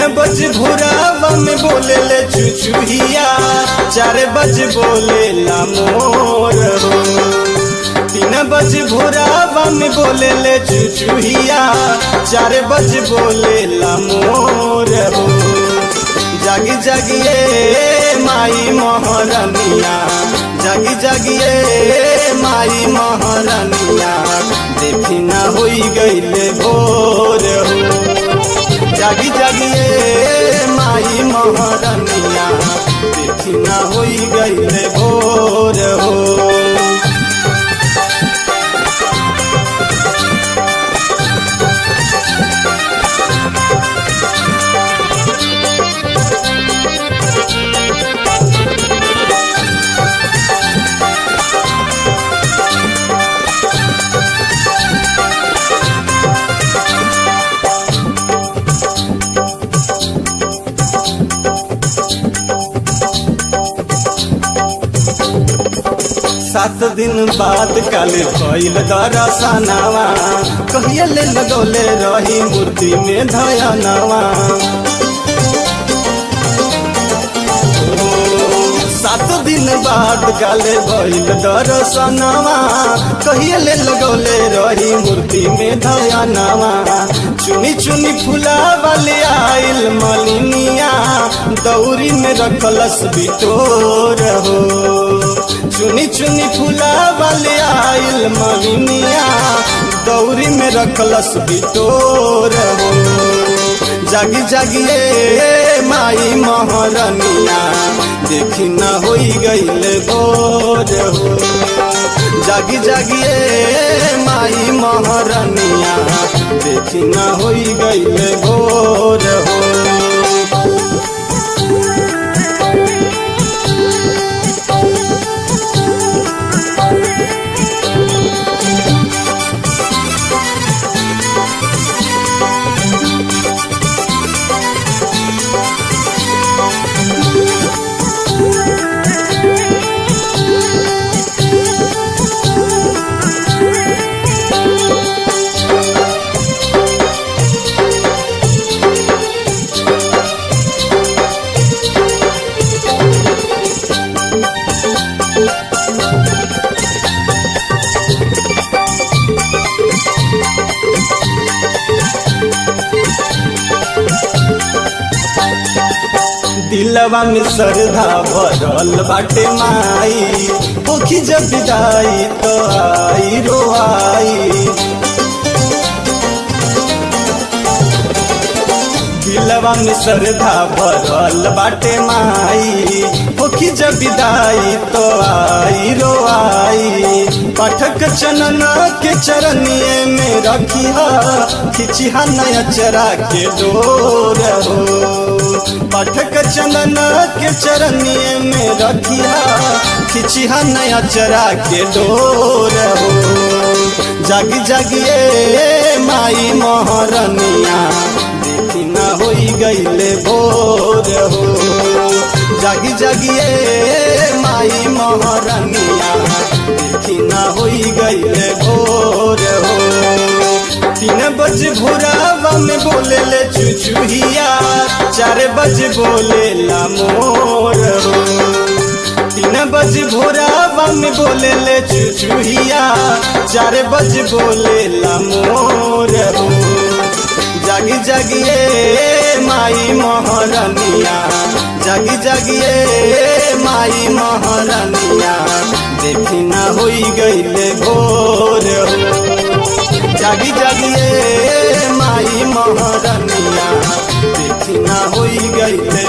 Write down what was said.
बज भोरावा में बोले ले चुचुहिया, 4 बज बोले ला मोर हो। 3 बज भोरावा में बोले ले चुचुहिया, 4 बज बोले ला मोर हो। जागी जागिए माई महारानिया, जागी जागिए माई महारानिया, देखी ना होई गईले भोर हो। जागी जागिए माई महारानिया, देखी ना होई गईले भोर हो। सात दिन बाद काले भइल दरसनावा, कहिए ले लगौले रही मूर्ति में धयनवा। 7 दिन बाद काले भइल दरसनावा, कहिए ले लगौले रही मूर्ति में धयनवा। चुनी चुनी फूला वाले आइल मलिनिया, दौरी में रखलस बिटोर हो। चुनी चुनी फूला वाले आइल मलिनिया, दौरी में रखलस बिटोर हो। जागी जागिए माई महारानिया, देखी ना होई गईले भोर हो। जागी जागिए माई महारानिया, देखी ना होई गईले भोर हो। दिलवा में श्रद्धा भरल बाटे माई, होखी जब विदाई तो आई रोआई। दिलवा में श्रद्धा भरल बाटे माई, होखी जब विदाई तो आई रोआई। पाठक चनन के चरनिए में रखिया, खिचिहा नया चरा के डोर हो। पाठक चंदन के चरनिए में रखिया, खिचिहा नया चरा के डोर हो। जागी जागिए माई महारानिया, देखी ना होई गईले भोर हो। जागी जागिए माई महारानिया, देखी ना होई गईले भोर हो। 3 बज भोरावा में बोले ले चुचुहिया, 4 बज बोले ला मोर हो। 3 बज भोरावा में बोले ले चुचुहिया, 4 बज बोले ला मोर हो। जागी जागिए माई महारानिया, जागी जागिए माई महारानिया, देखी ना होई गईले भोर हो। जागी जागिए माई महारानिया, देखी ना होई गईले